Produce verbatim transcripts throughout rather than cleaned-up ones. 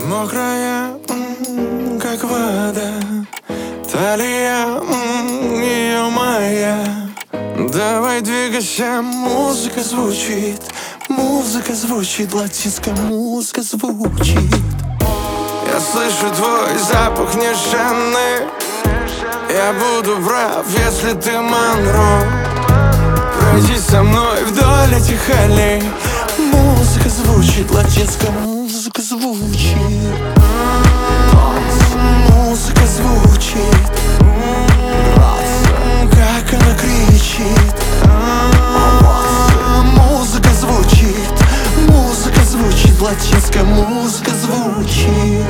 Мокрая, м, как вода, талия, м, ее моя. Давай двигайся, музыка звучит, музыка звучит, латинская музыка звучит. Я слышу твой запах нежданный. Я буду прав, если ты Монро. Пройди со мной вдоль этих аллей. Музыка звучит, латинская музыка звучит. Музыка звучит, как она кричит. Музыка звучит, музыка звучит, латинская музыка звучит.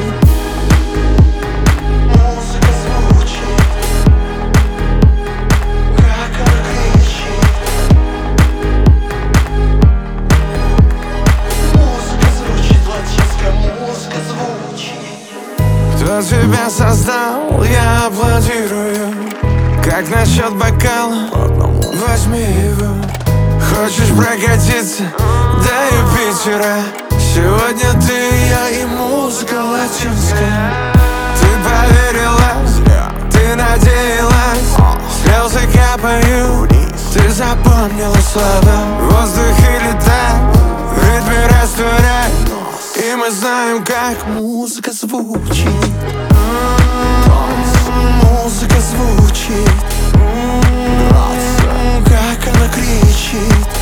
Кто тебя создал, я аплодирую. Как насчет бокала? Возьми его. Хочешь прокатиться до Юпитера? Сегодня ты, я и музыка латинская. Ты поверила, ты надеялась, слезы капают, ты запомнила слова. В воздухе летай, в ритме растворяй. И мы знаем, как музыка звучит. Музыка звучит, как она кричит.